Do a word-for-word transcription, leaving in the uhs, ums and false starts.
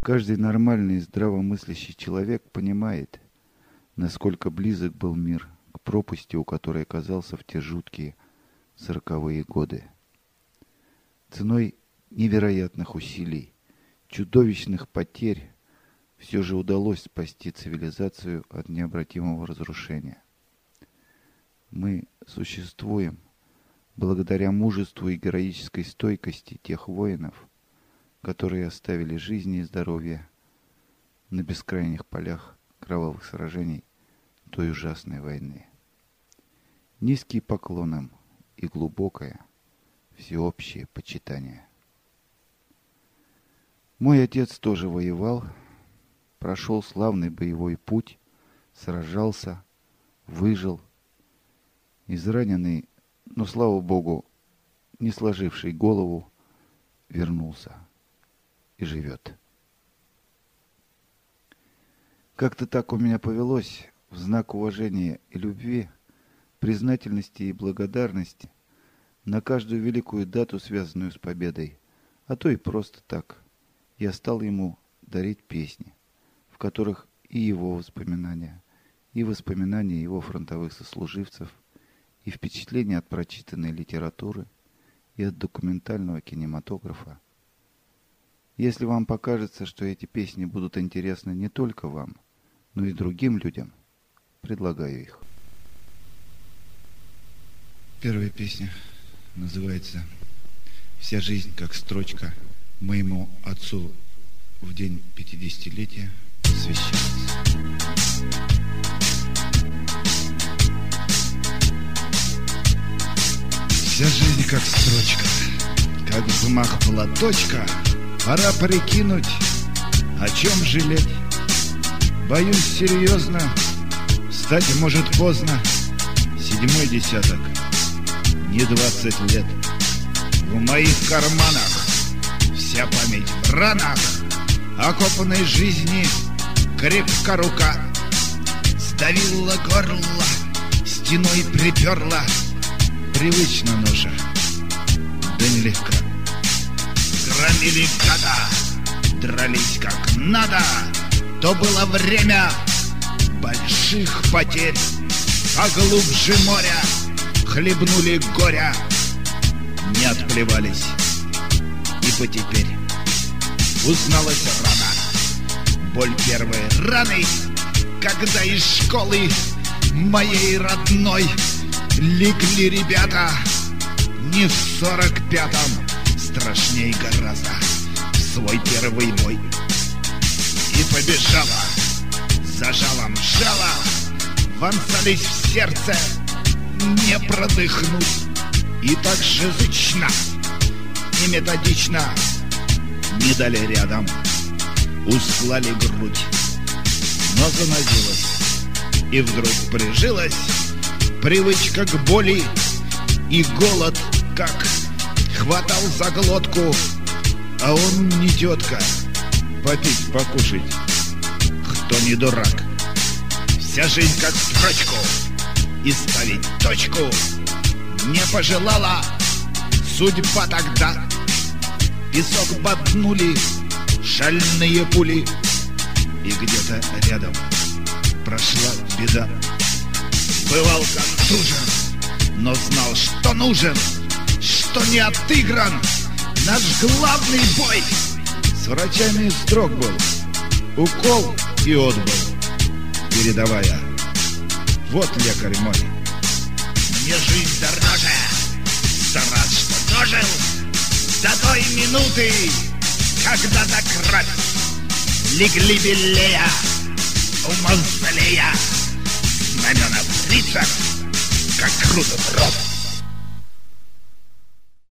Каждый нормальный и здравомыслящий человек понимает, насколько близок был мир к пропасти, у которой оказался в те жуткие сороковые годы. Ценой невероятных усилий, чудовищных потерь, все же удалось спасти цивилизацию от необратимого разрушения. Мы существуем благодаря мужеству и героической стойкости тех воинов, которые оставили жизни и здоровье на бескрайних полях кровавых сражений той ужасной войны. Низкий поклон им и глубокое, всеобщее почитание. Мой отец тоже воевал, прошел славный боевой путь, сражался, выжил, израненный, но, слава Богу, не сложивший голову, вернулся и живет. Как-то так у меня повелось, в знак уважения и любви, признательности и благодарности, на каждую великую дату, связанную с победой, а то и просто так, я стал ему дарить песни, в которых и его воспоминания, и воспоминания его фронтовых сослуживцев, и впечатления от прочитанной литературы, и от документального кинематографа. Если вам покажется, что эти песни будут интересны не только вам, но и другим людям, предлагаю их. Первая песня называется «Вся жизнь как строчка» моему отцу в день пятидесятилетия посвящается. Вся жизнь как строчка, как взмах платочка. Пора прикинуть, о чем жалеть. Боюсь серьезно, стать может поздно. Седьмой десяток, не двадцать лет. В моих карманах вся память в ранах окопанной жизни, крепка рука. Сдавила горло, стеной приперла. Привычно ноша, да нелегко. Громили года, дрались как надо. То было время больших потерь. Поглубже моря хлебнули горя, не отплевались. И потеперь узналась рана, боль первой раны, когда из школы моей родной легли ребята. Не в сорок пятом, страшней гораздо, в свой первый бой. И побежала, за жалом жала, вонзались в сердце, не продыхнуть. И так же зычно и методично не дали рядом, устлали грудь. Но занозилась и вдруг прижилась привычка к боли, и голод как хватал за глотку. А он не тетка, попить, покушать, кто не дурак. Вся жизнь как строчку, и ставить точку не пожелала судьба тогда. Песок боднули шальные пули, и где-то рядом прошла беда. Бывал контужен, но знал, что нужен, что не отыгран наш главный бой. С врачами строг был, укол и отбыл, передавая: вот лекарь мой, мне жизнь дороже, за раз, что дожил до той минуты, когда до кровь легли белея у мавзолея. Знамена в лицах, как круто в рот.